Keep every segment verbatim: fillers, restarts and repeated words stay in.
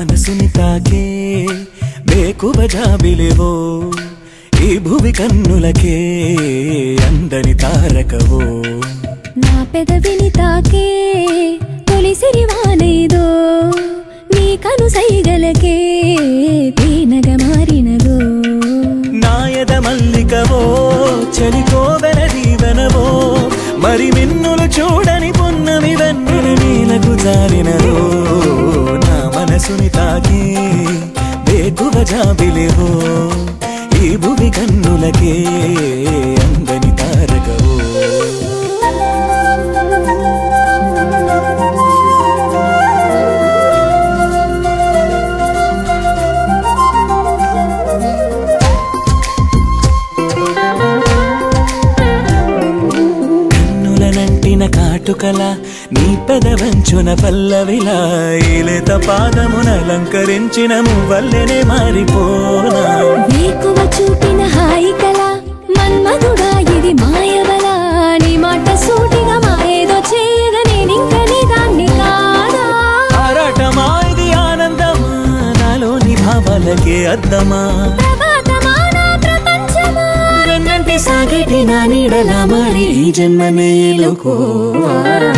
మనసుని తాకే వేకువ జాబిలివో ఈ భువి కన్నులకే అందని తారకవో నా పెదవిని తాకే తొలి సిరివానేదో నీ కను సైగలకే తేనగ మారినదో నాయద మల్లికవో చలికోవెల దీవెనవో మరి మిన్నులు చూడని పున్నమి వెన్నెల నీలకు జారినదో నా మనసుని తాకే వేకువ జాబిలివో ఈ భువి కన్నులకే అందని తారకవో కాటుకల నీ పెదవంచున పల్లవిలా ఈలేత పాదమున అలంకరించిన మువ్వల్లెనే మారిపోనా వేకువ చూపిన హాయికల మన్మధుడా ఇది మాయవల నీ మాట సూటిగా మాయేదో చేయగా నేనింక నీ దాన్ని కాదా ఆరాటమా ఇది ఆనందమా నాలోని భావాలకే అద్దమా సాగటి నా నీడలా మారి ఈ జన్మనే లోకోవా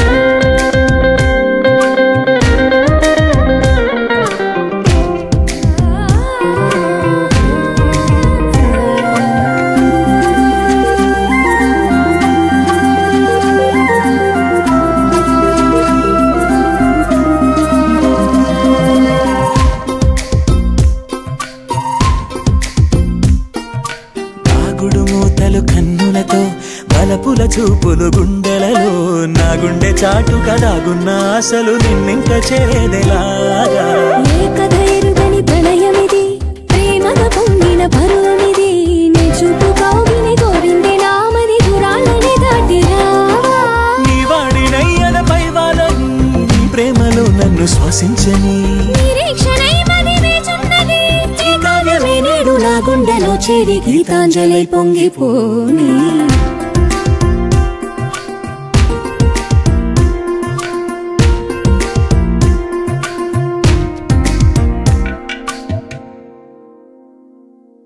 కన్నులతో బలపుల చూపులు గుండెలలో నా గుండె చాటుగా దాగున్న అసలు నిన్నింక చేరేదెలాగా ఏ కథ ఎరుగని ప్రణయమిది ప్రేమగా పొంగిన పరువమిది నీ చూపు కౌగిలి కోరింది నామది దూరాలని దాటి రావా నీ వాడినయ్యన పైవాలని నీ ప్రేమలో నన్ను శ్వాసించని నిరీక్షణై మది వేచున్నది ఈ కావ్యమే నేడు నా గుండెలో చేరి గీతాంజలి పొంగిపోని